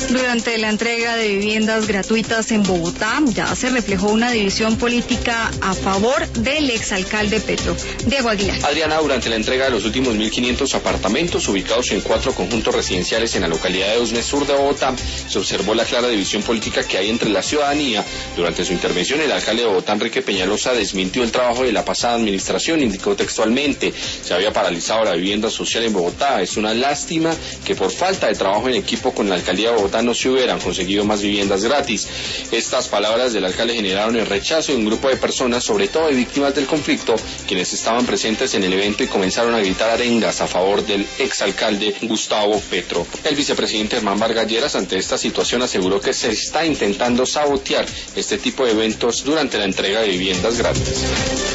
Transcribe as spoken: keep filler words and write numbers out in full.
Durante la entrega de viviendas gratuitas en Bogotá, ya se reflejó una división política a favor del exalcalde Petro. Diego Aguilar. Adriana, durante la entrega de los últimos mil quinientos apartamentos ubicados en cuatro conjuntos residenciales en la localidad de Usme Sur de Bogotá, se observó la clara división política que hay entre la ciudadanía. Durante su intervención, el alcalde de Bogotá, Enrique Peñalosa, desmintió el trabajo de la pasada administración. Indicó textualmente: se había paralizado la vivienda social en Bogotá. Es una lástima que por falta de trabajo en equipo con la alcaldía de Bogotá no se hubieran conseguido más viviendas gratis. Estas palabras del alcalde generaron el rechazo de un grupo de personas, sobre todo de víctimas del conflicto, quienes estaban presentes en el evento y comenzaron a gritar arengas a favor del exalcalde Gustavo Petro. El vicepresidente Germán Vargas Lleras, ante esta situación, aseguró que se está intentando sabotear este tipo de eventos durante la entrega de viviendas gratis.